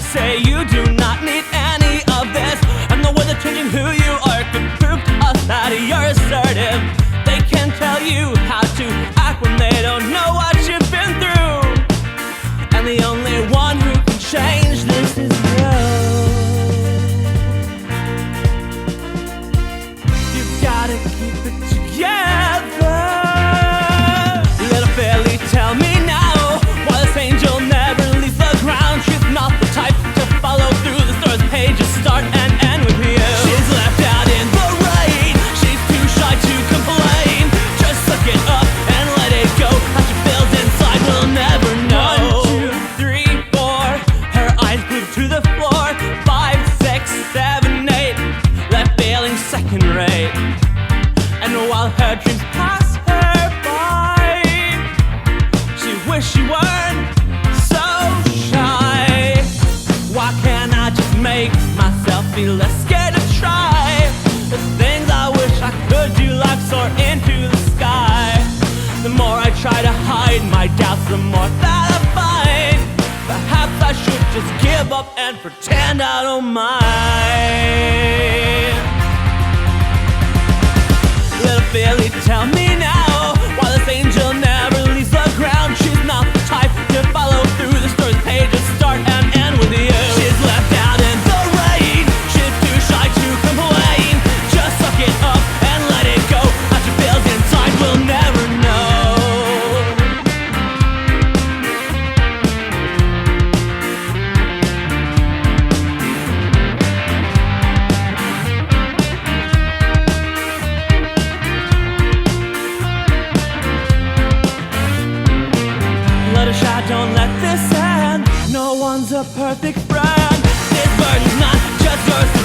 say you do not need any of this, and the words of changing who you are could prove to us that you're assertive. They can tell you how to act when they don't know what you've been through, and the only one who can change this is you. You've gotta keep it together. Little Billy, tell me now, why this angel never leaves the ground. She's not the type to follow through the story's pages, start and end with you. She's left out in the rain, she's too shy to complain. Just suck it up and let it go. How she feels inside, we'll never know. 1, 2, 3, 4, her eyes glued to the floor. 5, 6, 7, 8, left feeling second rate. And while her dreams pass her by, she wish she weren't so shy. Why can't I just make myself feel less scared to try the things I wish I could do, like soar into the sky? The more I try to hide my doubts, the more that I find. Perhaps I should just give up and pretend I don't mind. Little Billy, tell me now, why this angel never leaves the ground. She's not the type to follow through the story's pages, start and end with you. She's left out in the rain, she's too shy to complain. Just suck it up and let it go. How she feels inside, we'll never know. Let her shine, don't let this end. No one's a perfect friend. This burden's not just yours.